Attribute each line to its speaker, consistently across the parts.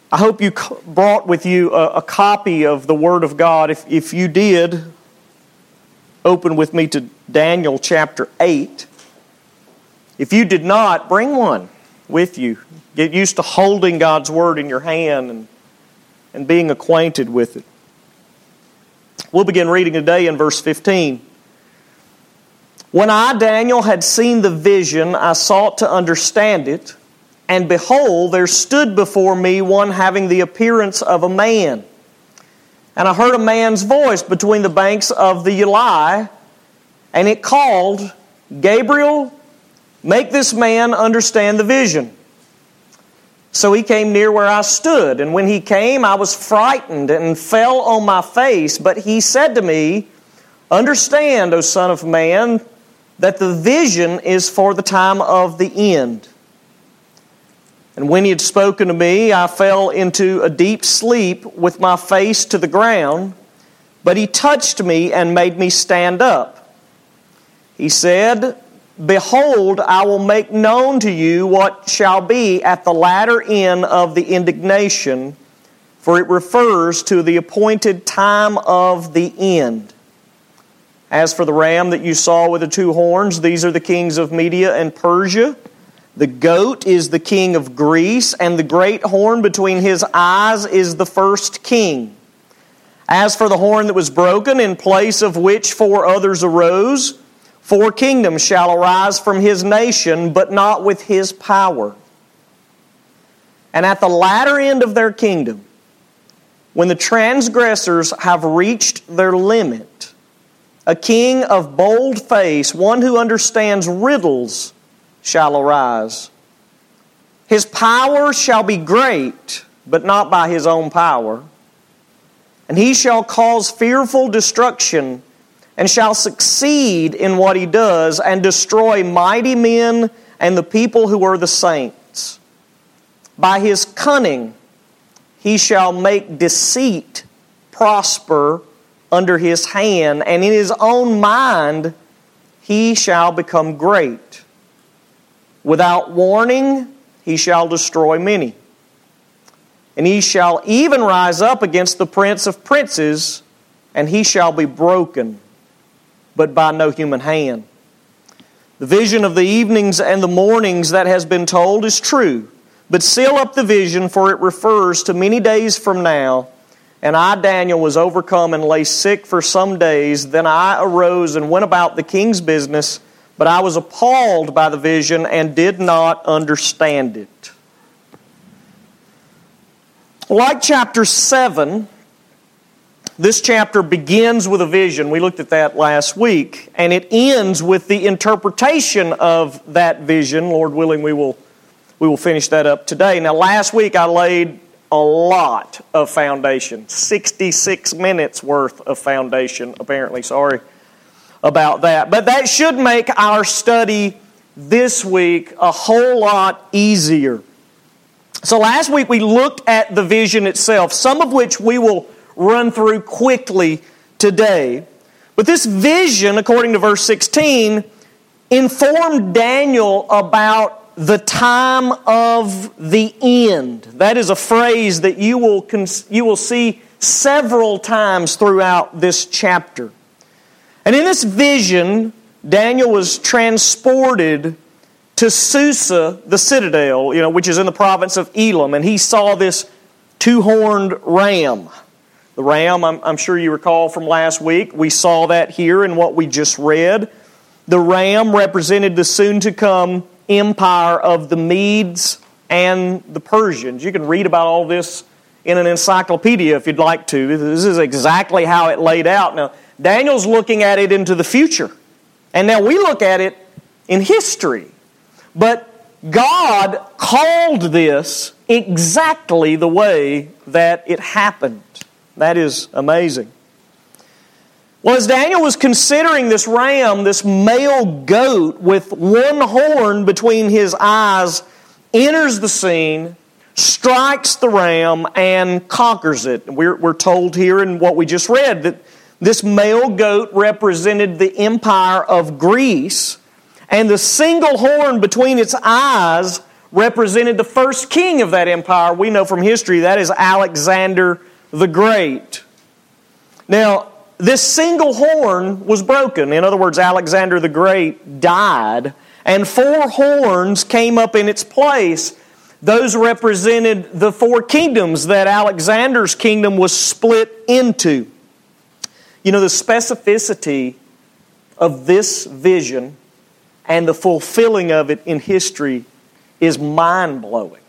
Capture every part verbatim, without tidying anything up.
Speaker 1: I hope you brought with you a, a copy of the Word of God. If, if you did, open with me to Daniel chapter eight. If you did not, bring one with you. Get used to holding God's Word in your hand and, and being acquainted with it. We'll begin reading today in verse fifteen. When I, Daniel, had seen the vision, I sought to understand it. And behold, there stood before me one having the appearance of a man. And I heard a man's voice between the banks of the Ulai, and it called, Gabriel, make this man understand the vision. So he came near where I stood, and when he came, I was frightened and fell on my face. But he said to me, understand, O son of man, that the vision is for the time of the end. And when he had spoken to me, I fell into a deep sleep with my face to the ground. But he touched me and made me stand up. He said, behold, I will make known to you what shall be at the latter end of the indignation, for it refers to the appointed time of the end. As for the ram that you saw with the two horns, these are the kings of Media and Persia. The goat is the king of Greece, and the great horn between his eyes is the first king. As for the horn that was broken, in place of which four others arose, four kingdoms shall arise from his nation, but not with his power. And at the latter end of their kingdom, when the transgressors have reached their limit, a king of bold face, one who understands riddles, shall arise. His power shall be great, but not by his own power. And he shall cause fearful destruction, and shall succeed in what he does, and destroy mighty men and the people who are the saints. By his cunning he shall make deceit prosper under his hand, and in his own mind he shall become great. Without warning, he shall destroy many. And he shall even rise up against the prince of princes, and he shall be broken, but by no human hand. The vision of the evenings and the mornings that has been told is true, but seal up the vision, for it refers to many days from now. And I, Daniel, was overcome and lay sick for some days. Then I arose and went about the king's business, but I was appalled by the vision and did not understand it. Like chapter seven, this chapter begins with a vision. We looked at that last week. And it ends with the interpretation of that vision. Lord willing, we will, we will finish that up today. Now, last week I laid a lot of foundation. sixty-six minutes worth of foundation, apparently. Sorry about that. But that should make our study this week a whole lot easier. So last week we looked at the vision itself, some of which we will run through quickly today. But this vision, according to verse sixteen, informed Daniel about the time of the end. That is a phrase that you will, cons- you will see several times throughout this chapter. And in this vision, Daniel was transported to Susa, the citadel, you know, which is in the province of Elam, and he saw this two-horned ram. The ram, I'm, I'm sure you recall from last week, we saw that here in what we just read. The ram represented the soon-to-come empire of the Medes and the Persians. You can read about all this in an encyclopedia if you'd like to. This is exactly how it laid out. Now, Daniel's looking at it into the future. And now we look at it in history. But God called this exactly the way that it happened. That is amazing. Well, as Daniel was considering this ram, this male goat with one horn between his eyes, enters the scene, strikes the ram, and conquers it. We're, we're told here in what we just read that this male goat represented the empire of Greece, and the single horn between its eyes represented the first king of that empire. We know from history that is Alexander the Great. Now, this single horn was broken. In other words, Alexander the Great died, and four horns came up in its place. Those represented the four kingdoms that Alexander's kingdom was split into. You know, the specificity of this vision and the fulfilling of it in history is mind-blowing.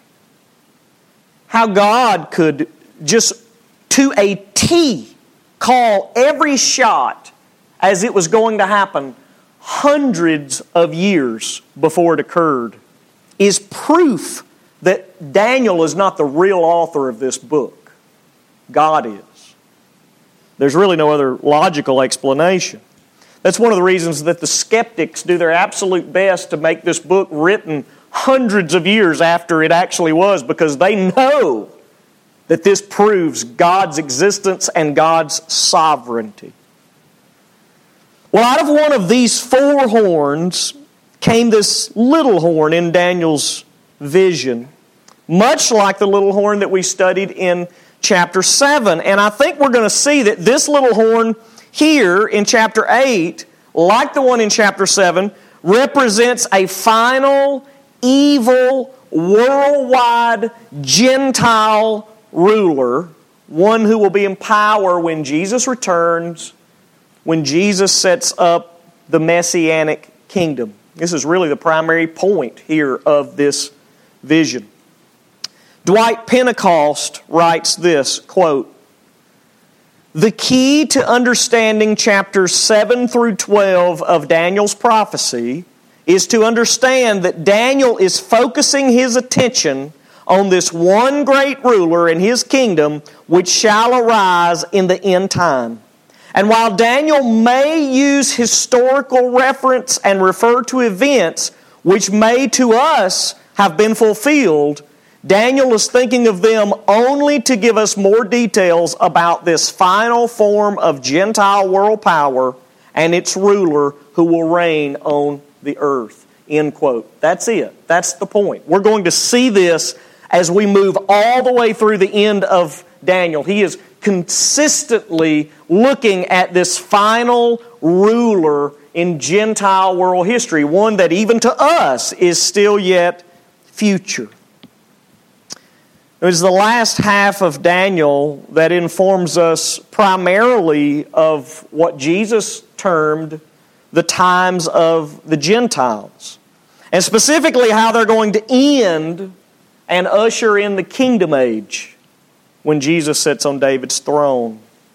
Speaker 1: How God could just to a T call every shot as it was going to happen hundreds of years before it occurred is proof that Daniel is not the real author of this book. God is. There's really no other logical explanation. That's one of the reasons that the skeptics do their absolute best to make this book written hundreds of years after it actually was, because they know that this proves God's existence and God's sovereignty. Well, out of one of these four horns came this little horn in Daniel's vision, much like the little horn that we studied in chapter seven. And I think we're going to see that this little horn here in chapter eight, like the one in chapter seven, represents a final, evil, worldwide, Gentile ruler, one who will be in power when Jesus returns, when Jesus sets up the Messianic kingdom. This is really the primary point here of this vision. Dwight Pentecost writes this, quote, "The key to understanding chapters seven through twelve of Daniel's prophecy is to understand that Daniel is focusing his attention on this one great ruler and his kingdom which shall arise in the end time. And while Daniel may use historical reference and refer to events which may to us have been fulfilled, Daniel is thinking of them only to give us more details about this final form of Gentile world power and its ruler who will reign on the earth." End quote. That's it. That's the point. We're going to see this as we move all the way through the end of Daniel. He is consistently looking at this final ruler in Gentile world history, one that even to us is still yet future. It was the last half of Daniel that informs us primarily of what Jesus termed the times of the Gentiles, and specifically how they're going to end and usher in the kingdom age when Jesus sits on David's throne.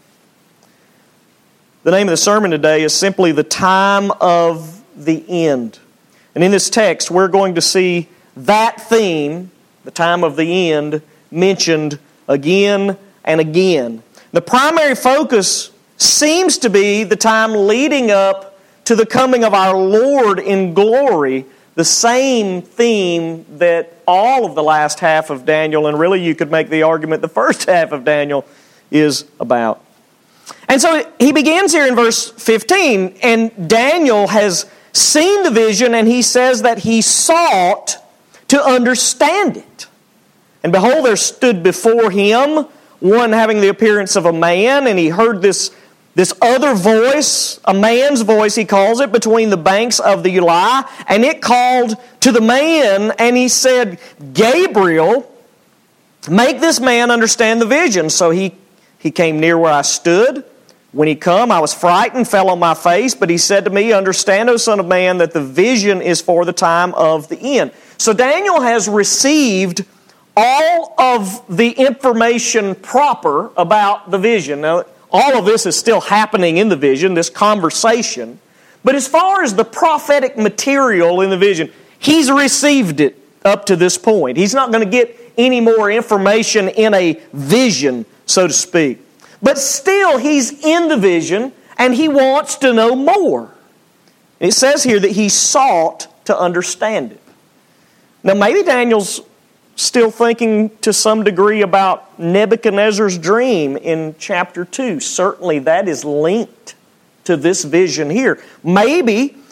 Speaker 1: The name of the sermon today is simply "The Time of the End." And in this text, we're going to see that theme, the time of the end, mentioned again and again. The primary focus seems to be the time leading up to the coming of our Lord in glory, the same theme that all of the last half of Daniel, and really you could make the argument the first half of Daniel, is about. And so he begins here in verse fifteen, and Daniel has seen the vision, and he says that he sought to understand it. And behold, there stood before him one having the appearance of a man, and he heard this, this other voice, a man's voice, he calls it, between the banks of the Ulai, and it called to the man, and he said, "Gabriel, make this man understand the vision." So he, he came near where I stood. When he come, I was frightened, fell on my face, but he said to me, "Understand, O son of man, that the vision is for the time of the end." So Daniel has received all of the information proper about the vision. Now, all of this is still happening in the vision, this conversation. But as far as the prophetic material in the vision, he's received it up to this point. He's not going to get any more information in a vision, so to speak. But still, he's in the vision, and he wants to know more. It says here that he sought to understand it. Now, maybe Daniel's still thinking to some degree about Nebuchadnezzar's dream in chapter two. Certainly that is linked to this vision here. Maybe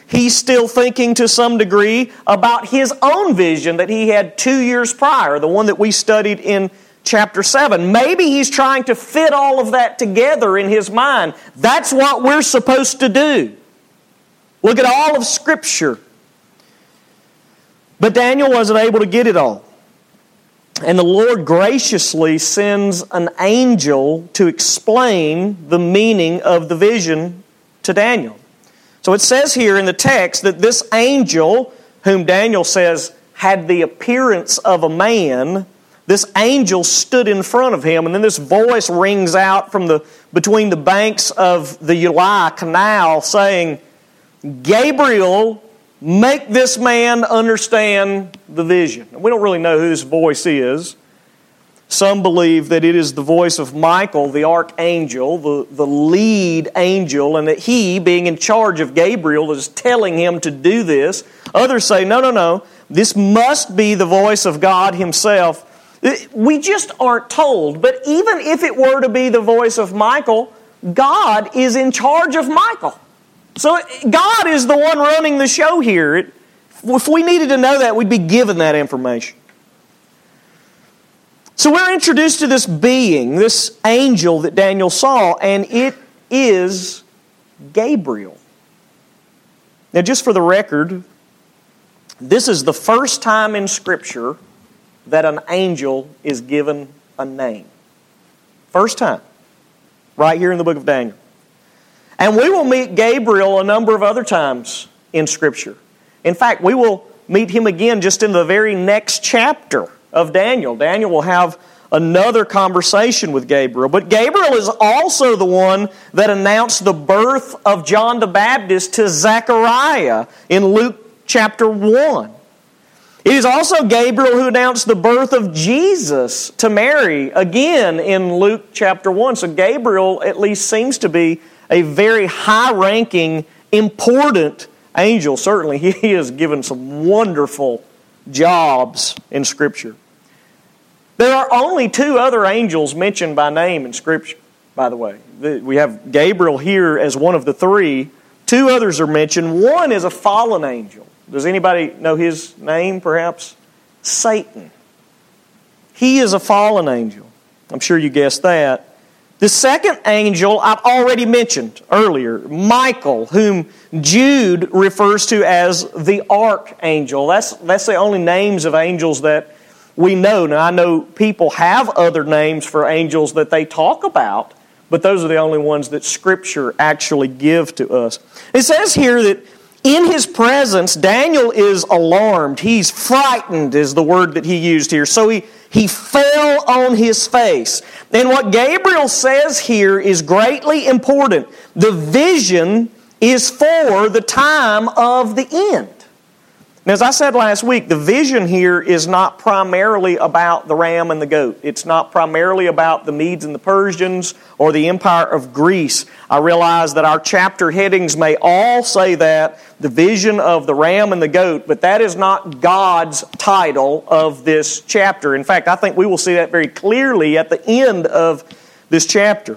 Speaker 1: he's still thinking to some degree about his own vision that he had two years prior, the one that we studied in chapter seven. Maybe he's trying to fit all of that together in his mind. That's what we're supposed to do. Look at all of Scripture. But Daniel wasn't able to get it all. And the Lord graciously sends an angel to explain the meaning of the vision to Daniel. So it says here in the text that this angel, whom Daniel says had the appearance of a man, this angel stood in front of him, and then this voice rings out from the between the banks of the Ulai Canal saying, Gabriel, make this man understand the vision. We don't really know who this voice is. Some believe that it is the voice of Michael, the archangel, the, the lead angel, and that he, being in charge of Gabriel, is telling him to do this. Others say, no, no, no, this must be the voice of God Himself. We just aren't told. But even if it were to be the voice of Michael, God is in charge of Michael. So God is the one running the show here. It, if we needed to know that, we'd be given that information. So we're introduced to this being, this angel that Daniel saw, and it is Gabriel. Now, just for the record, this is the first time in Scripture that an angel is given a name. First time. Right here in the book of Daniel. And we will meet Gabriel a number of other times in Scripture. In fact, we will meet him again just in the very next chapter of Daniel. Daniel will have another conversation with Gabriel. But Gabriel is also the one that announced the birth of John the Baptist to Zechariah in Luke chapter one. It is also Gabriel who announced the birth of Jesus to Mary again in Luke chapter one. So Gabriel at least seems to be a very high-ranking, important angel. Certainly, he has given some wonderful jobs in Scripture. There are only two other angels mentioned by name in Scripture, by the way. We have Gabriel here as one of the three. Two others are mentioned. One is a fallen angel. Does anybody know his name, perhaps? Satan. He is a fallen angel. I'm sure you guessed that. The second angel I've already mentioned earlier, Michael, whom Jude refers to as the archangel. That's, that's the only names of angels that we know. Now, I know people have other names for angels that they talk about, but those are the only ones that Scripture actually give to us. It says here that in his presence, Daniel is alarmed. He's frightened is the word that he used here. So he, he fell on his face. And what Gabriel says here is greatly important. The vision is for the time of the end. Now, as I said last week, the vision here is not primarily about the ram and the goat. It's not primarily about the Medes and the Persians or the Empire of Greece. I realize that our chapter headings may all say that, the vision of the ram and the goat, but that is not God's title of this chapter. In fact, I think we will see that very clearly at the end of this chapter.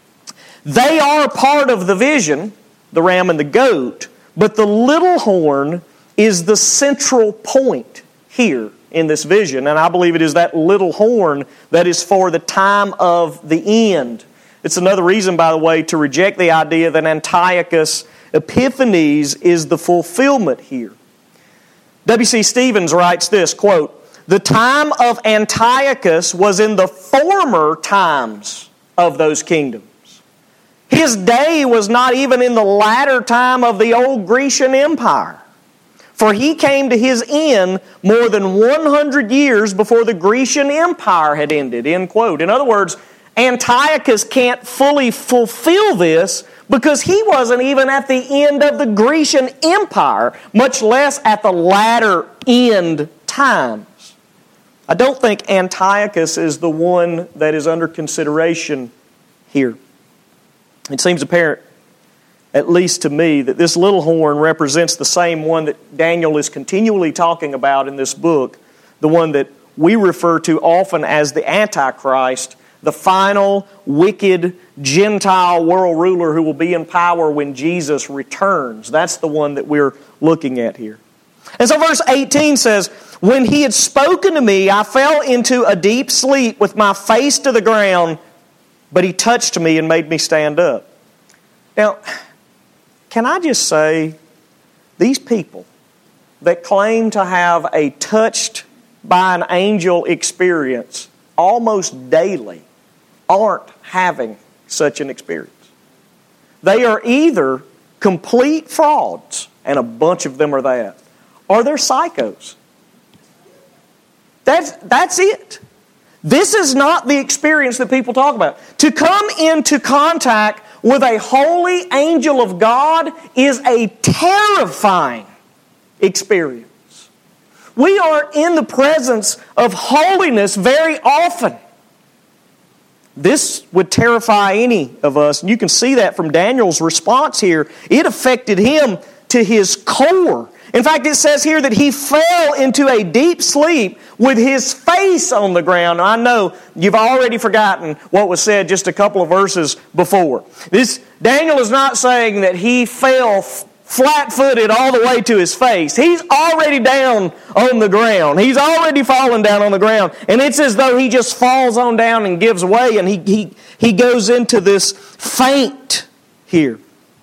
Speaker 1: They are part of the vision, the ram and the goat, but the little horn is the central point here in this vision. And I believe it is that little horn that is for the time of the end. It's another reason, by the way, to reject the idea that Antiochus Epiphanes is the fulfillment here. W C Stevens writes this, quote, "The time of Antiochus was in the former times of those kingdoms. His day was not even in the latter time of the old Grecian Empire. For he came to his end more than one hundred years before the Grecian Empire had ended." End quote. In other words, Antiochus can't fully fulfill this because he wasn't even at the end of the Grecian Empire, much less at the latter end times. I don't think Antiochus is the one that is under consideration here. It seems apparent, at least to me, that this little horn represents the same one that Daniel is continually talking about in this book, the one that we refer to often as the Antichrist, the final, wicked, Gentile world ruler who will be in power when Jesus returns. That's the one that we're looking at here. And so verse eighteen says, when he had spoken to me, I fell into a deep sleep with my face to the ground, but he touched me and made me stand up. Now, can I just say, these people that claim to have a touched by an angel experience almost daily aren't having such an experience. They are either complete frauds, and a bunch of them are that, or they're psychos. That's, that's it. This is not the experience that people talk about. To come into contact with a holy angel of God is a terrifying experience. We are in the presence of holiness very often. This would terrify any of us, and you can see that from Daniel's response here. It affected him to his core. In fact, it says here that he fell into a deep sleep with his face on the ground. Now, I know you've already forgotten what was said just a couple of verses before. This Daniel is not saying that he fell flat-footed all the way to his face. He's already down on the ground. He's already fallen down on the ground. And it's as though he just falls on down and gives way, and he, he, he goes into this faint here.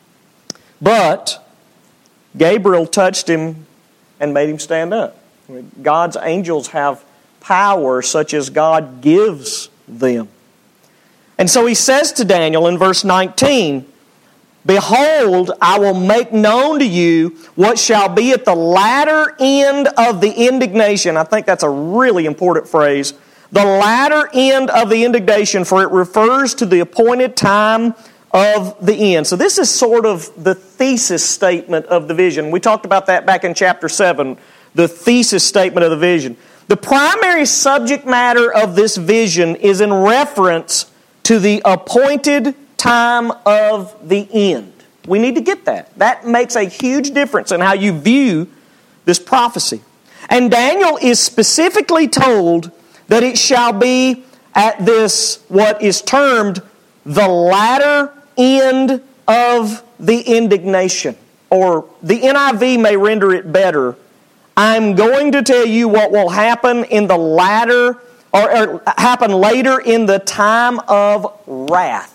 Speaker 1: But Gabriel touched him and made him stand up. God's angels have power such as God gives them. And so he says to Daniel in verse nineteen, behold, I will make known to you what shall be at the latter end of the indignation. I think that's a really important phrase. The latter end of the indignation, for it refers to the appointed time of the end. So this is sort of the thesis statement of the vision. We talked about that back in chapter seven, the thesis statement of the vision. The primary subject matter of this vision is in reference to the appointed time of the end. We need to get that. That makes a huge difference in how you view this prophecy. And Daniel is specifically told that it shall be at this, what is termed the latter end of the indignation. Or the N I V may render it better. I'm going to tell you what will happen in the latter, or, or happen later in the time of wrath.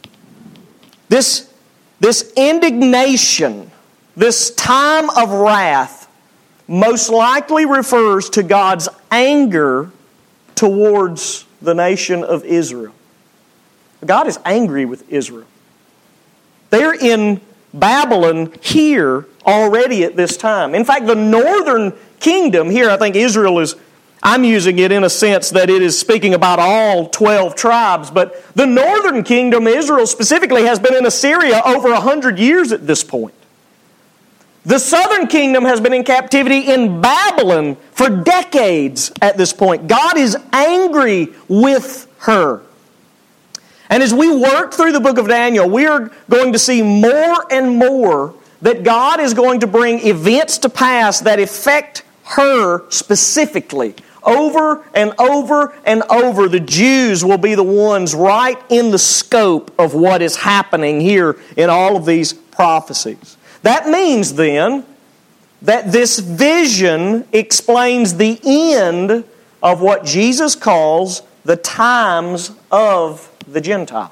Speaker 1: This, this indignation, this time of wrath, most likely refers to God's anger towards the nation of Israel. God is angry with Israel. They're in Babylon here already at this time. In fact, the northern kingdom here, I think Israel is, I'm using it in a sense that it is speaking about all twelve tribes, but the northern kingdom, Israel specifically, has been in Assyria over a hundred years at this point. The southern kingdom has been in captivity in Babylon for decades at this point. God is angry with her. And as we work through the book of Daniel, we are going to see more and more that God is going to bring events to pass that affect her specifically. Over and over and over, the Jews will be the ones right in the scope of what is happening here in all of these prophecies. That means then that this vision explains the end of what Jesus calls the times of the Gentiles.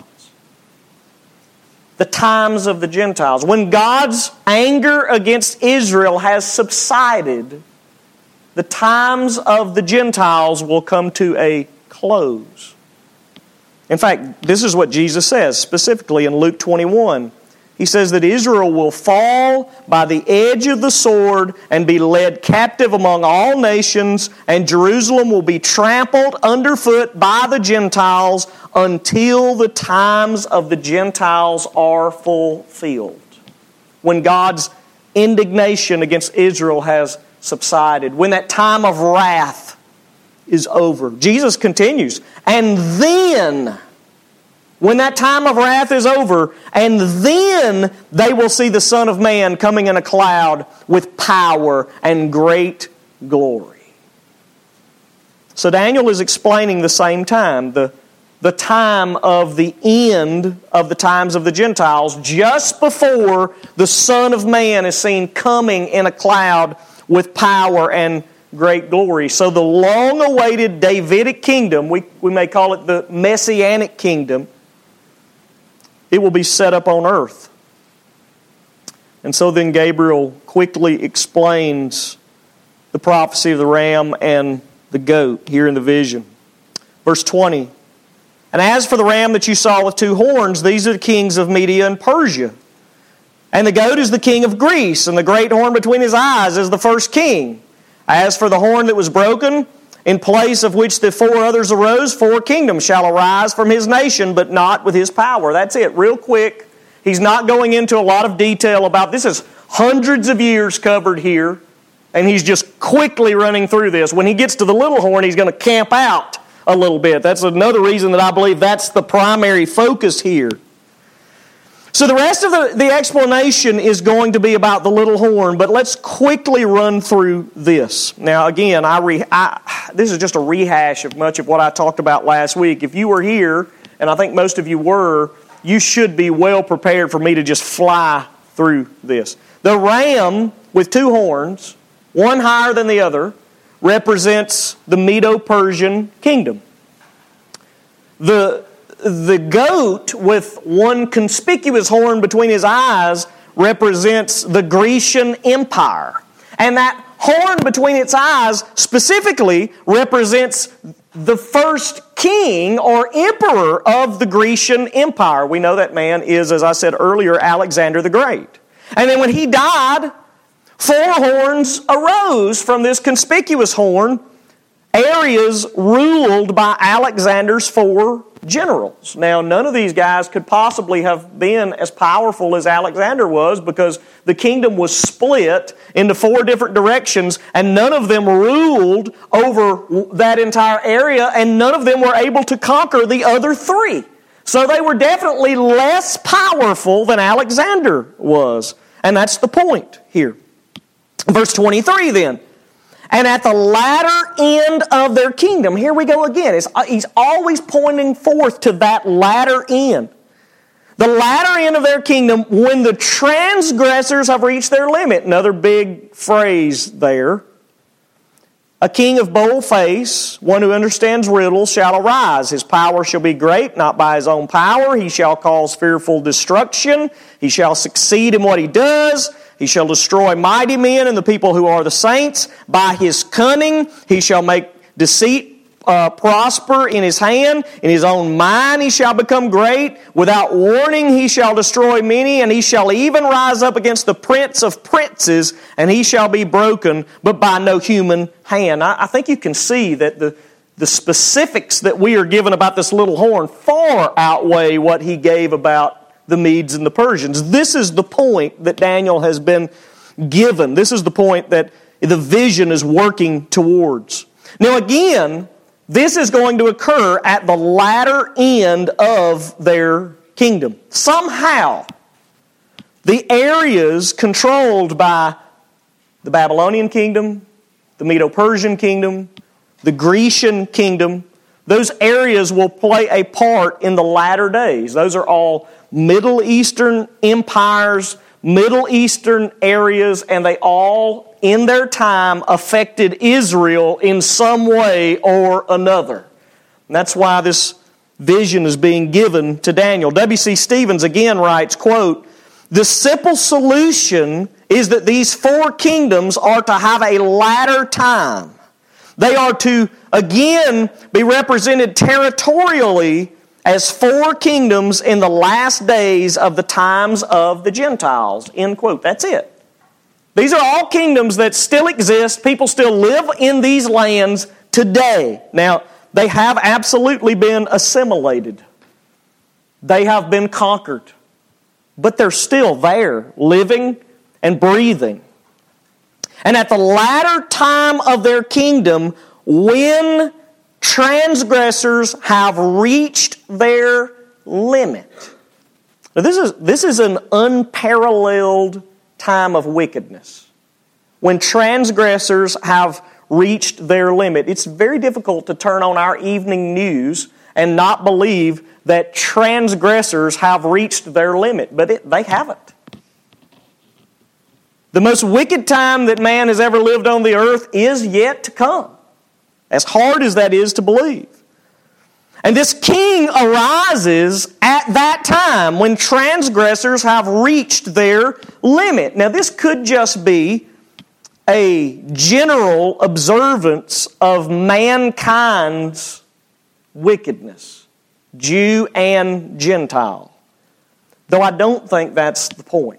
Speaker 1: The times of the Gentiles. When God's anger against Israel has subsided, the times of the Gentiles will come to a close. In fact, this is what Jesus says specifically in Luke twenty-one. He says that Israel will fall by the edge of the sword and be led captive among all nations, and Jerusalem will be trampled underfoot by the Gentiles until the times of the Gentiles are fulfilled. When God's indignation against Israel has subsided, when that time of wrath is over. Jesus continues, and then, when that time of wrath is over, and then they will see the Son of Man coming in a cloud with power and great glory. So Daniel is explaining the same time, the, the time of the end of the times of the Gentiles, just before the Son of Man is seen coming in a cloud with power and great glory. So the long-awaited Davidic kingdom, we, we may call it the Messianic kingdom, it will be set up on earth. And so then Gabriel quickly explains the prophecy of the ram and the goat here in the vision. Verse twenty, "And as for the ram that you saw with two horns, these are the kings of Media and Persia. And the goat is the king of Greece, and the great horn between his eyes is the first king. As for the horn that was broken, in place of which the four others arose, four kingdoms shall arise from his nation, but not with his power." That's it, real quick. He's not going into a lot of detail about this. Is hundreds of years covered here, and he's just quickly running through this. When he gets to the little horn, he's going to camp out a little bit. That's another reason that I believe that's the primary focus here. So the rest of the, the explanation is going to be about the little horn, but let's quickly run through this. Now again, I, re, I this is just a rehash of much of what I talked about last week. If you were here, and I think most of you were, you should be well prepared for me to just fly through this. The ram with two horns, one higher than the other, represents the Medo-Persian kingdom. The, the goat with one conspicuous horn between his eyes represents the Grecian Empire. And that horn between its eyes specifically represents the first king or emperor of the Grecian Empire. We know that man is, as I said earlier, Alexander the Great. And then when he died, four horns arose from this conspicuous horn, areas ruled by Alexander's four generals. Now, none of these guys could possibly have been as powerful as Alexander was, because the kingdom was split into four different directions, and none of them ruled over that entire area, and none of them were able to conquer the other three. So they were definitely less powerful than Alexander was. And that's the point here. Verse twenty-three then. "And at the latter end of their kingdom," here we go again. It's, he's always pointing forth to that latter end. "The latter end of their kingdom, when the transgressors have reached their limit." Another big phrase there. "A king of bold face, one who understands riddles, shall arise. His power shall be great, not by his own power. He shall cause fearful destruction. He shall succeed in what he does. He shall destroy mighty men and the people who are the saints. By his cunning he shall make deceit uh, prosper in his hand. In his own mind he shall become great. Without warning he shall destroy many, and he shall even rise up against the prince of princes, and he shall be broken, but by no human hand." I, I think you can see that the, the specifics that we are given about this little horn far outweigh what he gave about the Medes and the Persians. This is the point that Daniel has been given. This is the point that the vision is working towards. Now again, this is going to occur at the latter end of their kingdom. Somehow, the areas controlled by the Babylonian kingdom, the Medo-Persian kingdom, the Grecian kingdom, those areas will play a part in the latter days. Those are all Middle Eastern empires, Middle Eastern areas, and they all, in their time, affected Israel in some way or another. And that's why this vision is being given to Daniel. W C Stevens again writes, quote, "The simple solution is that these four kingdoms are to have a latter time. They are to, again, be represented territorially as four kingdoms in the last days of the times of the Gentiles." End quote. That's it. These are all kingdoms that still exist. People still live in these lands today. Now, they have absolutely been assimilated. They have been conquered. But they're still there, living and breathing. And at the latter time of their kingdom, when transgressors have reached their limit. Now this is, this is an unparalleled time of wickedness. When transgressors have reached their limit. It's very difficult to turn on our evening news and not believe that transgressors have reached their limit, but it, they haven't. The most wicked time that man has ever lived on the earth is yet to come, as hard as that is to believe. And this king arises at that time when transgressors have reached their limit. Now, this could just be a general observance of mankind's wickedness, Jew and Gentile, though I don't think that's the point.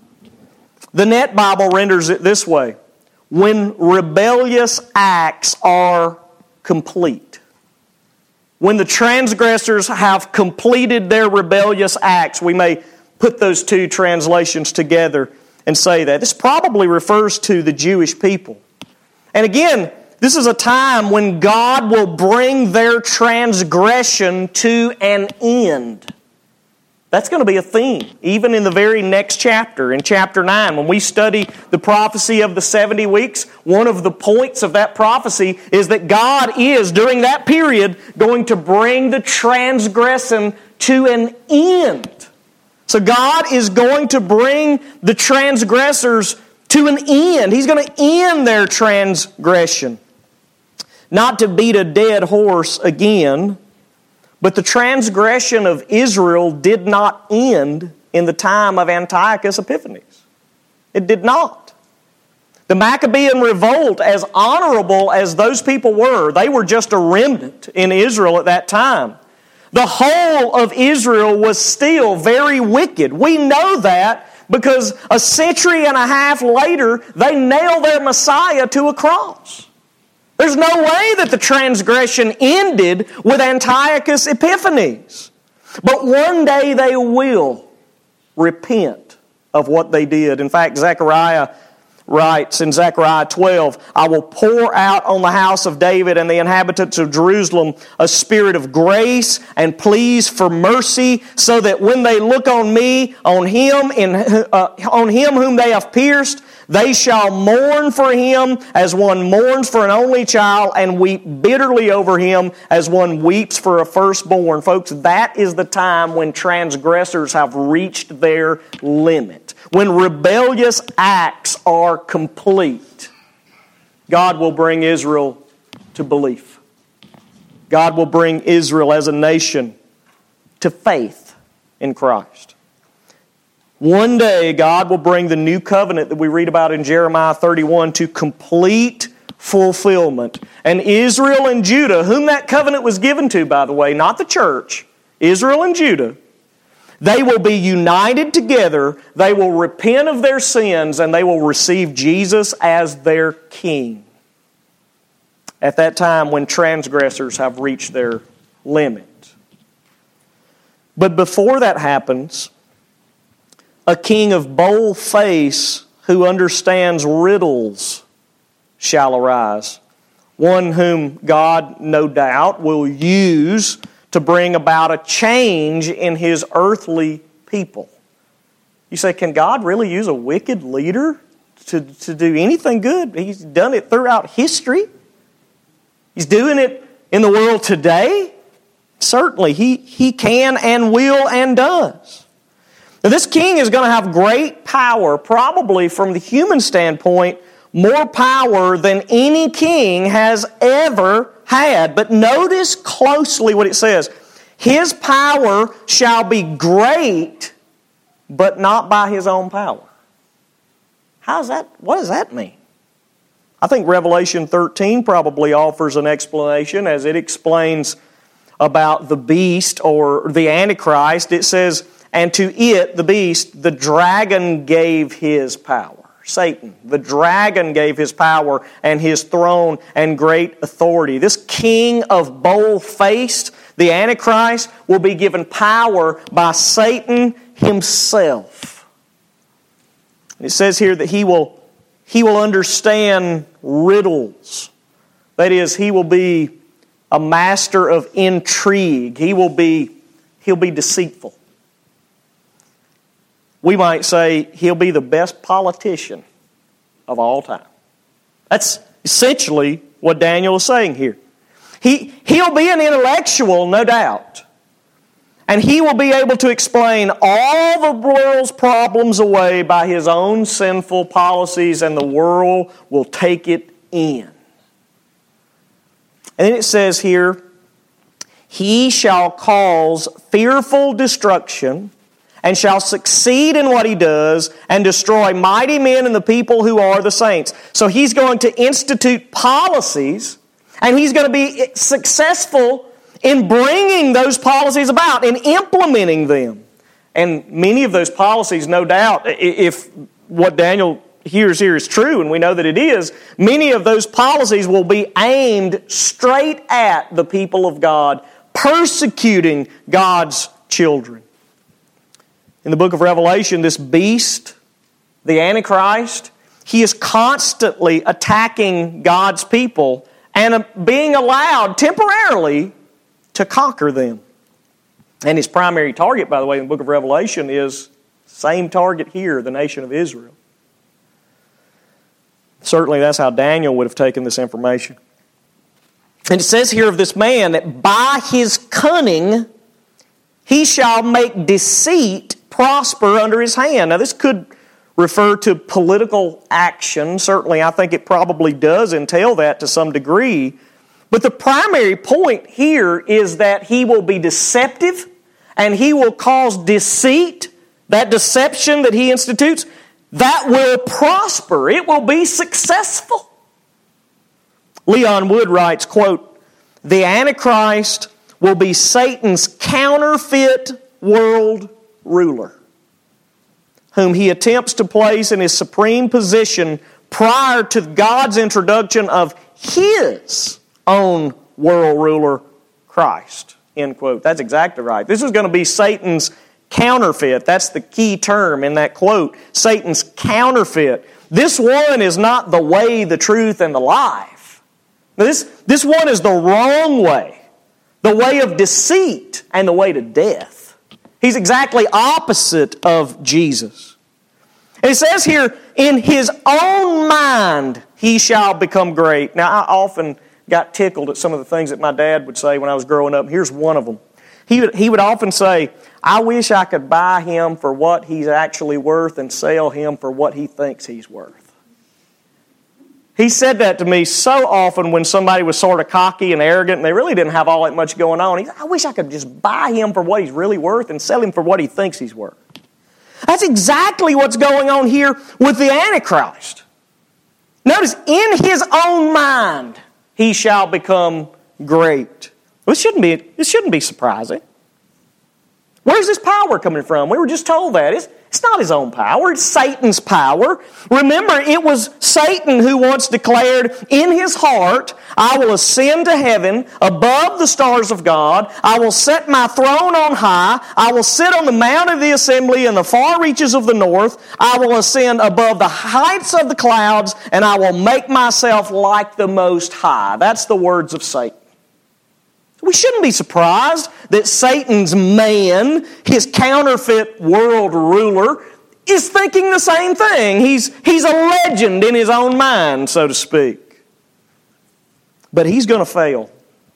Speaker 1: The Net Bible renders it this way: when rebellious acts are complete. When the transgressors have completed their rebellious acts, we may put those two translations together and say that. This probably refers to the Jewish people. And again, this is a time when God will bring their transgression to an end. That's going to be a theme, even in the very next chapter, in chapter nine. When we study the prophecy of the seventy weeks, one of the points of that prophecy is that God is, during that period, going to bring the transgression to an end. So God is going to bring the transgressors to an end. He's going to end their transgression. Not to beat a dead horse again, but the transgression of Israel did not end in the time of Antiochus Epiphanes. It did not. The Maccabean revolt, as honorable as those people were, they were just a remnant in Israel at that time. The whole of Israel was still very wicked. We know that because a century and a half later, they nailed their Messiah to a cross. There's no way that the transgression ended with Antiochus Epiphanes. But one day they will repent of what they did. In fact, Zechariah writes in Zechariah twelve, I will pour out on the house of David and the inhabitants of Jerusalem a spirit of grace and pleas for mercy, so that when they look on me, on him, in, uh, on him whom they have pierced, they shall mourn for him as one mourns for an only child, and weep bitterly over him as one weeps for a firstborn. Folks, that is the time when transgressors have reached their limit. When rebellious acts are complete, God will bring Israel to belief. God will bring Israel as a nation to faith in Christ. One day, God will bring the new covenant that we read about in Jeremiah thirty-one to complete fulfillment. And Israel and Judah, whom that covenant was given to, by the way, not the church, Israel and Judah, they will be united together, they will repent of their sins, and they will receive Jesus as their king. At that time when transgressors have reached their limit. But before that happens, a king of bold face who understands riddles shall arise. One whom God, no doubt, will use to bring about a change in His earthly people. You say, can God really use a wicked leader to, to do anything good? He's done it throughout history. He's doing it in the world today. Certainly, He, he can and will and does. Now, this king is going to have great power, probably from the human standpoint, more power than any king has ever had. But notice closely what it says. His power shall be great, but not by his own power. How's that? What does that mean? I think Revelation thirteen probably offers an explanation as it explains about the beast or the Antichrist. It says, and to it, the beast, the dragon gave his power. Satan, the dragon gave his power and his throne and great authority. This king of bold-faced, the Antichrist, will be given power by Satan himself. It says here that he will, he will understand riddles. That is, he will be a master of intrigue. He will be, he'll be deceitful. We might say he'll be the best politician of all time. That's essentially what Daniel is saying here. He, he'll be an intellectual, no doubt. And he will be able to explain all the world's problems away by his own sinful policies, and the world will take it in. And then it says here, he shall cause fearful destruction, and shall succeed in what he does, and destroy mighty men and the people who are the saints. So he's going to institute policies, and he's going to be successful in bringing those policies about, in implementing them. And many of those policies, no doubt, if what Daniel hears here is true, and we know that it is, many of those policies will be aimed straight at the people of God, persecuting God's children. In the book of Revelation, this beast, the Antichrist, he is constantly attacking God's people and being allowed temporarily to conquer them. And his primary target, by the way, in the book of Revelation is the same target here, the nation of Israel. Certainly that's how Daniel would have taken this information. And it says here of this man that by his cunning he shall make deceit prosper under his hand. Now this could refer to political action. Certainly I think it probably does entail that to some degree. But the primary point here is that he will be deceptive and he will cause deceit, that deception that he institutes, that will prosper. It will be successful. Leon Wood writes, quote, "The Antichrist will be Satan's counterfeit world ruler, whom he attempts to place in his supreme position prior to God's introduction of his own world ruler, Christ." End quote. That's exactly right. This is going to be Satan's counterfeit. That's the key term in that quote. Satan's counterfeit. This one is not the way, the truth, and the life. This, this one is the wrong way. The way of deceit and the way to death. He's exactly opposite of Jesus. And it says here, in his own mind he shall become great. Now I often got tickled at some of the things that my dad would say when I was growing up. Here's one of them. He would, he would often say, "I wish I could buy him for what he's actually worth and sell him for what he thinks he's worth." He said that to me so often when somebody was sort of cocky and arrogant and they really didn't have all that much going on. He said, "I wish I could just buy him for what he's really worth and sell him for what he thinks he's worth." That's exactly what's going on here with the Antichrist. Notice, in his own mind he shall become great. Well, this shouldn't be, this shouldn't be surprising. Where's this power coming from? We were just told that. It's, it's not his own power. It's Satan's power. Remember, it was Satan who once declared in his heart, "I will ascend to heaven above the stars of God. I will set my throne on high. I will sit on the mount of the assembly in the far reaches of the north. I will ascend above the heights of the clouds, and I will make myself like the Most High." That's the words of Satan. We shouldn't be surprised that Satan's man, his counterfeit world ruler, is thinking the same thing. He's, he's a legend in his own mind, so to speak. But he's going to fail.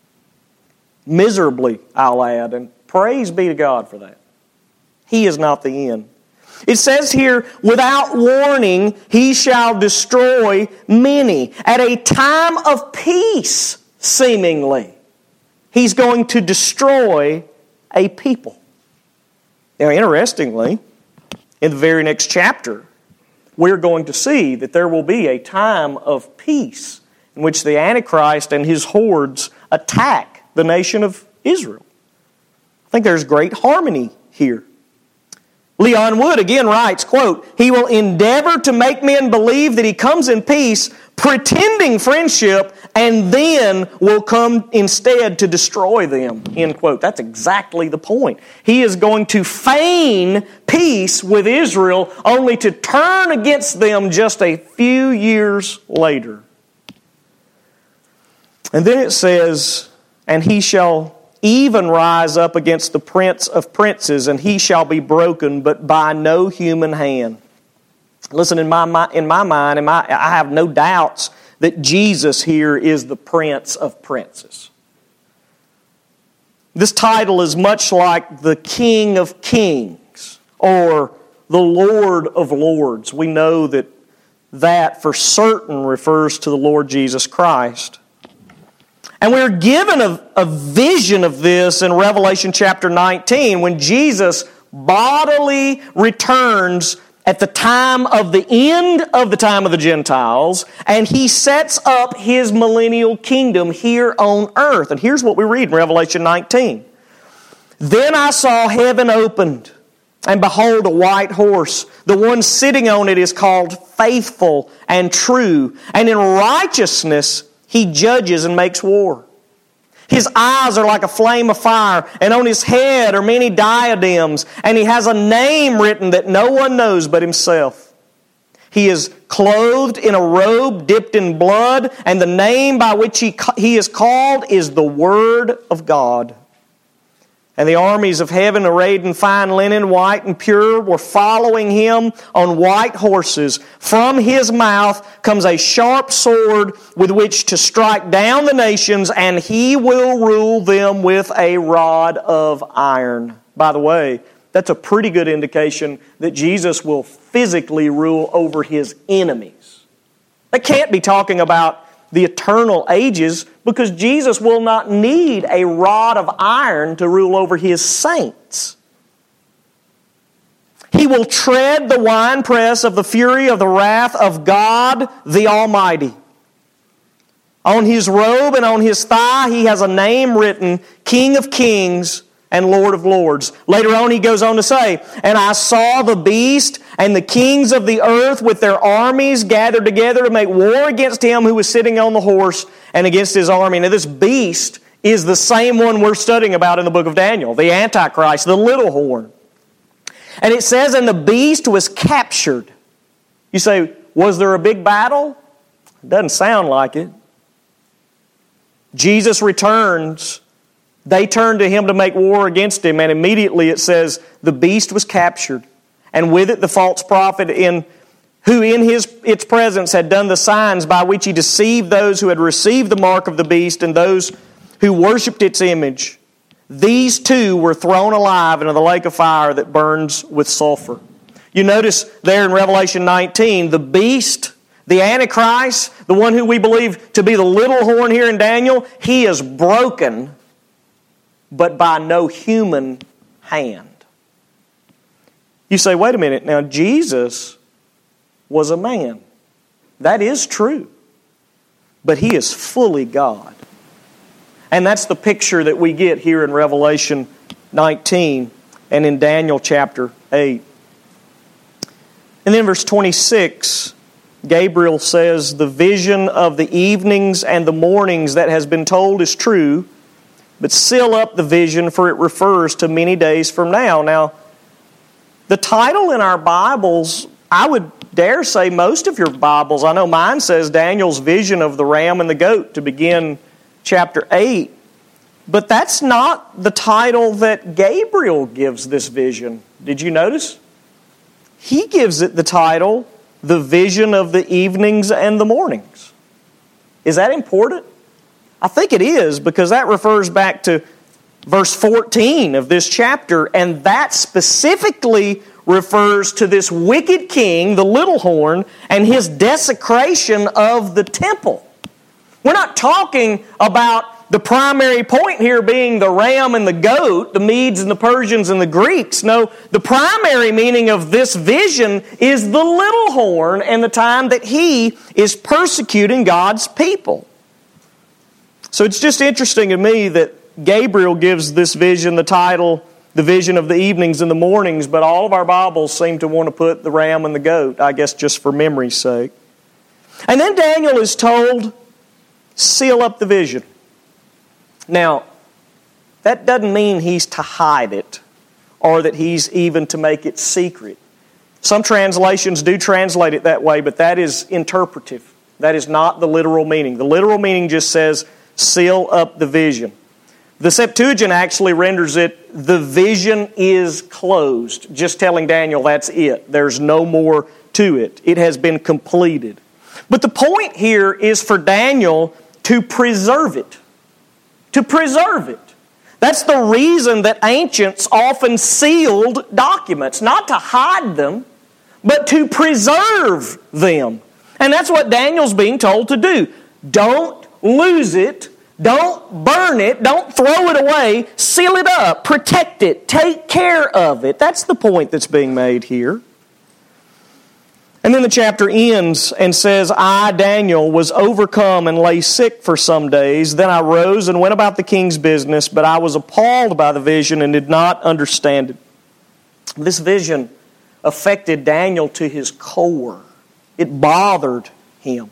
Speaker 1: Miserably, I'll add, and praise be to God for that. He is not the end. It says here, without warning, he shall destroy many. At a time of peace, seemingly, he's going to destroy a people. Now, interestingly, in the very next chapter, we're going to see that there will be a time of peace in which the Antichrist and his hordes attack the nation of Israel. I think there's great harmony here. Leon Wood again writes, quote, "He will endeavor to make men believe that he comes in peace, pretending friendship, and then will come instead to destroy them." End quote. That's exactly the point. He is going to feign peace with Israel only to turn against them just a few years later. And then it says, "And he shall even rise up against the prince of princes, and he shall be broken, but by no human hand." Listen, in my in my mind, in my, I have no doubts that Jesus here is the Prince of Princes. This title is much like the King of Kings or the Lord of Lords. We know that that for certain refers to the Lord Jesus Christ. And we're given a, a vision of this in Revelation chapter nineteen when Jesus bodily returns at the time of the end of the time of the Gentiles, and He sets up His millennial kingdom here on earth. And here's what we read in Revelation nineteen. Then I saw heaven opened, and behold, a white horse. The one sitting on it is called Faithful and True, and in righteousness He judges and makes war. His eyes are like a flame of fire, and on His head are many diadems, and He has a name written that no one knows but Himself. He is clothed in a robe dipped in blood, and the name by which He, he is called is the Word of God. And the armies of heaven, arrayed in fine linen, white and pure, were following Him on white horses. From His mouth comes a sharp sword with which to strike down the nations, and He will rule them with a rod of iron. By the way, that's a pretty good indication that Jesus will physically rule over His enemies. That can't be talking about the eternal ages, because Jesus will not need a rod of iron to rule over His saints. He will tread the winepress of the fury of the wrath of God the Almighty. On His robe and on His thigh He has a name written, King of Kings and Lord of Lords. Later on He goes on to say, and I saw the beast and the kings of the earth with their armies gathered together to make war against Him who was sitting on the horse and against His army. Now this beast is the same one we're studying about in the book of Daniel, the Antichrist, the little horn. And it says, and the beast was captured. You say, was there a big battle? It doesn't sound like it. Jesus returns. They turn to Him to make war against Him, and immediately it says, the beast was captured, and with it the false prophet in who in his its presence had done the signs by which he deceived those who had received the mark of the beast and those who worshipped its image. These two were thrown alive into the lake of fire that burns with sulfur. You notice there in Revelation nineteen, the beast, the Antichrist, the one who we believe to be the little horn here in Daniel, he is broken, but by no human hand. You say, wait a minute, now Jesus was a man. That is true. But He is fully God. And that's the picture that we get here in Revelation nineteen and in Daniel chapter eight. And then verse twenty-six, Gabriel says, the vision of the evenings and the mornings that has been told is true, but seal up the vision, for it refers to many days from now. Now, the title in our Bibles, I would dare say most of your Bibles, I know mine says Daniel's vision of the ram and the goat to begin chapter eight. But that's not the title that Gabriel gives this vision. Did you notice? He gives it the title, the vision of the evenings and the mornings. Is that important? I think it is, because that refers back to verse fourteen of this chapter, and that specifically refers to this wicked king, the little horn, and his desecration of the temple. We're not talking about the primary point here being the ram and the goat, the Medes and the Persians and the Greeks. No, the primary meaning of this vision is the little horn and the time that he is persecuting God's people. So it's just interesting to me that Gabriel gives this vision the title, the vision of the evenings and the mornings, but all of our Bibles seem to want to put the ram and the goat, I guess just for memory's sake. And then Daniel is told, seal up the vision. Now, that doesn't mean he's to hide it or that he's even to make it secret. Some translations do translate it that way, but that is interpretive. That is not the literal meaning. The literal meaning just says, seal up the vision. The Septuagint actually renders it, the vision is closed. Just telling Daniel that's it. There's no more to it. It has been completed. But the point here is for Daniel to preserve it. To preserve it. That's the reason that ancients often sealed documents, not to hide them, but to preserve them. And that's what Daniel's being told to do. Don't lose it. Don't burn it. Don't throw it away. Seal it up. Protect it. Take care of it. That's the point that's being made here. And then the chapter ends and says, I, Daniel, was overcome and lay sick for some days. Then I rose and went about the king's business, but I was appalled by the vision and did not understand it. This vision affected Daniel to his core. It bothered him.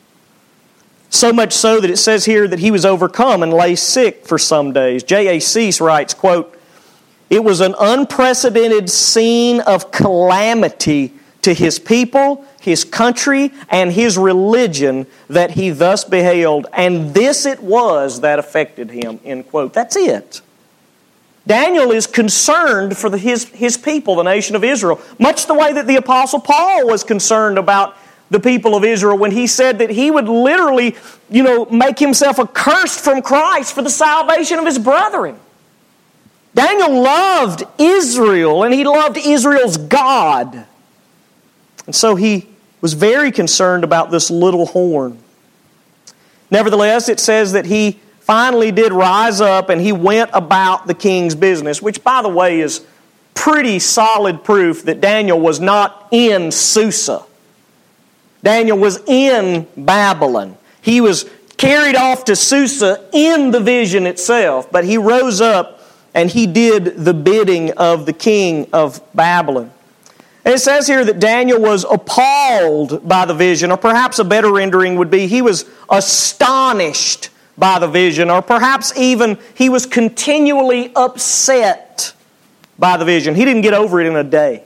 Speaker 1: So much so that it says here that he was overcome and lay sick for some days. J A Cease writes, quote, it was an unprecedented scene of calamity to his people, his country, and his religion that he thus beheld, and this it was that affected him, end quote. That's it. Daniel is concerned for the, his, his people, the nation of Israel, much the way that the Apostle Paul was concerned about the people of Israel when he said that he would literally, you know, make himself accursed from Christ for the salvation of his brethren. Daniel loved Israel, and he loved Israel's God. And so he was very concerned about this little horn. Nevertheless, it says that he finally did rise up and he went about the king's business, which, by the way, is pretty solid proof that Daniel was not in Susa. Daniel was in Babylon. He was carried off to Susa in the vision itself, but he rose up and he did the bidding of the king of Babylon. And it says here that Daniel was appalled by the vision, or perhaps a better rendering would be he was astonished by the vision, or perhaps even he was continually upset by the vision. He didn't get over it in a day.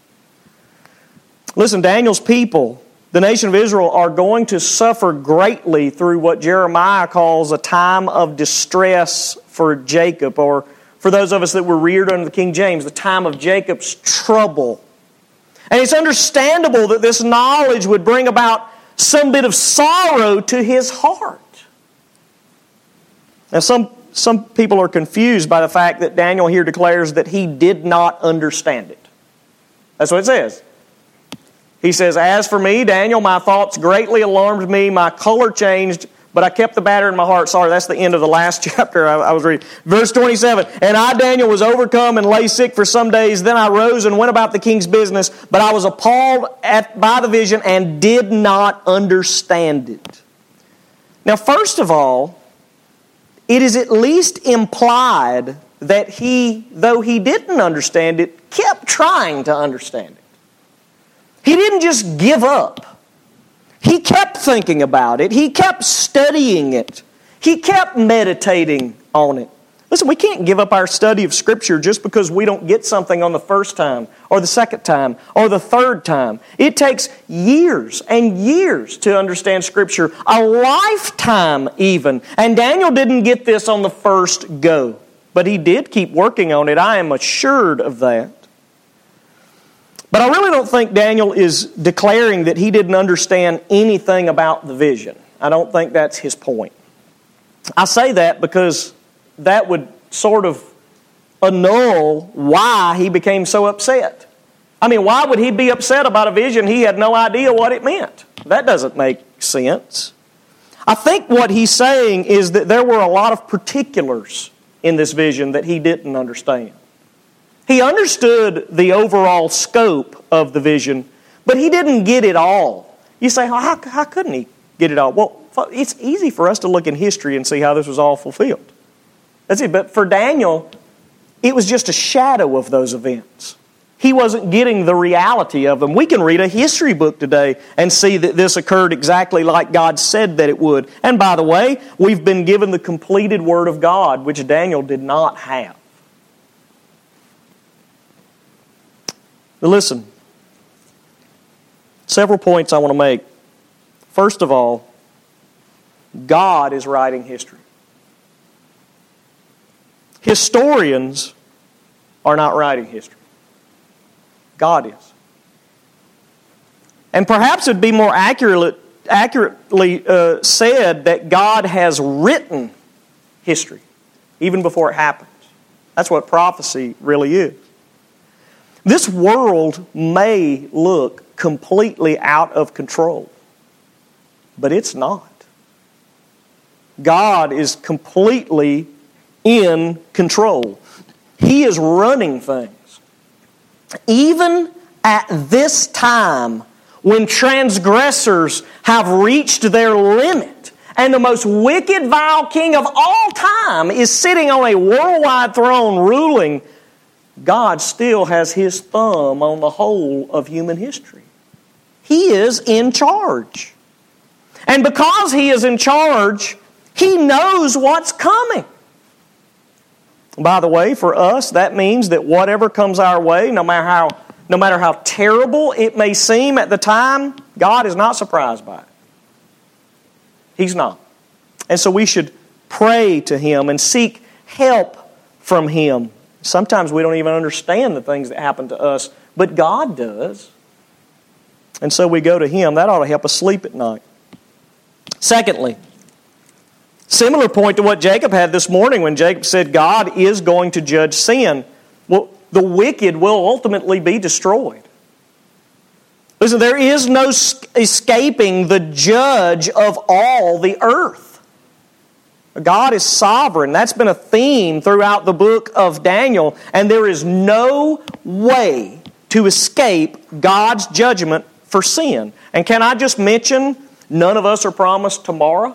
Speaker 1: Listen, Daniel's people, the nation of Israel, are going to suffer greatly through what Jeremiah calls a time of distress for Jacob, or for those of us that were reared under the King James, the time of Jacob's trouble. And it's understandable that this knowledge would bring about some bit of sorrow to his heart. Now, some, some people are confused by the fact that Daniel here declares that he did not understand it. That's what it says. He says, as for me, Daniel, my thoughts greatly alarmed me. My color changed, but I kept the matter in my heart. Sorry, that's the end of the last chapter I, I was reading. Verse twenty-seven, and I, Daniel, was overcome and lay sick for some days. Then I rose and went about the king's business, but I was appalled at, by the vision and did not understand it. Now, first of all, it is at least implied that he, though he didn't understand it, kept trying to understand it. He didn't just give up. He kept thinking about it. He kept studying it. He kept meditating on it. Listen, we can't give up our study of Scripture just because we don't get something on the first time, or the second time, or the third time. It takes years and years to understand Scripture, a lifetime even. And Daniel didn't get this on the first go, but he did keep working on it. I am assured of that. But I really don't think Daniel is declaring that he didn't understand anything about the vision. I don't think that's his point. I say that because that would sort of annul why he became so upset. I mean, why would he be upset about a vision he had no idea what it meant? That doesn't make sense. I think what he's saying is that there were a lot of particulars in this vision that he didn't understand. He understood the overall scope of the vision, but he didn't get it all. You say, how, how couldn't he get it all? Well, it's easy for us to look in history and see how this was all fulfilled. That's it. But for Daniel, it was just a shadow of those events. He wasn't getting the reality of them. We can read a history book today and see that this occurred exactly like God said that it would. And by the way, we've been given the completed Word of God, which Daniel did not have. Now listen, several points I want to make. First of all, God is writing history. Historians are not writing history. God is. And perhaps it would be more accurate, accurately uh, said that God has written history, even before it happened. That's what prophecy really is. This world may look completely out of control, but it's not. God is completely in control. He is running things. Even at this time, when transgressors have reached their limit, and the most wicked, vile king of all time is sitting on a worldwide throne ruling, God still has His thumb on the whole of human history. He is in charge. And because He is in charge, He knows what's coming. By the way, for us, that means that whatever comes our way, no matter how, no matter how terrible it may seem at the time, God is not surprised by it. He's not. And so we should pray to Him and seek help from Him. Sometimes we don't even understand the things that happen to us, but God does. And so we go to Him. That ought to help us sleep at night. Secondly, similar point to what Jacob had this morning when Jacob said God is going to judge sin. Well, the wicked will ultimately be destroyed. Listen, there is no escaping the judge of all the earth. God is sovereign. That's been a theme throughout the book of Daniel. And there is no way to escape God's judgment for sin. And can I just mention, none of us are promised tomorrow.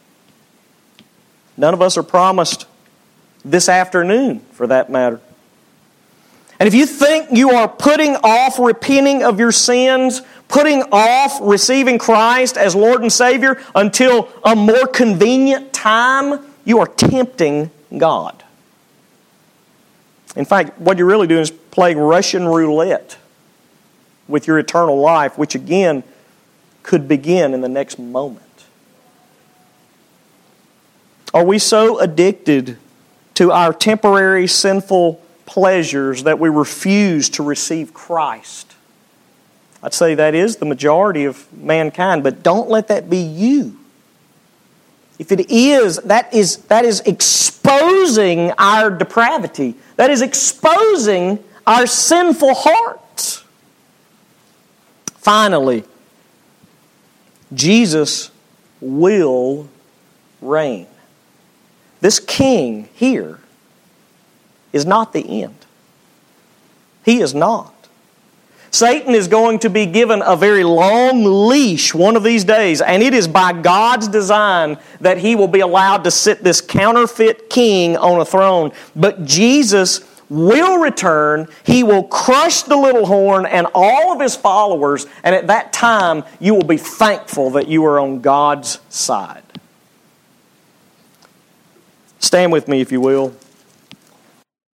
Speaker 1: None of us are promised this afternoon, for that matter. And if you think you are putting off repenting of your sins, putting off receiving Christ as Lord and Savior until a more convenient time, you are tempting God. In fact, what you're really doing is playing Russian roulette with your eternal life, which again could begin in the next moment. Are we so addicted to our temporary sinful pleasures that we refuse to receive Christ? I'd say that is the majority of mankind, but don't let that be you. If it is, that is, that is exposing our depravity. That is exposing our sinful hearts. Finally, Jesus will reign. This king here is not the end. He is not. Satan is going to be given a very long leash one of these days, and it is by God's design that he will be allowed to sit this counterfeit king on a throne. But Jesus will return. He will crush the little horn and all of his followers, and at that time you will be thankful that you are on God's side. Stand with me if you will.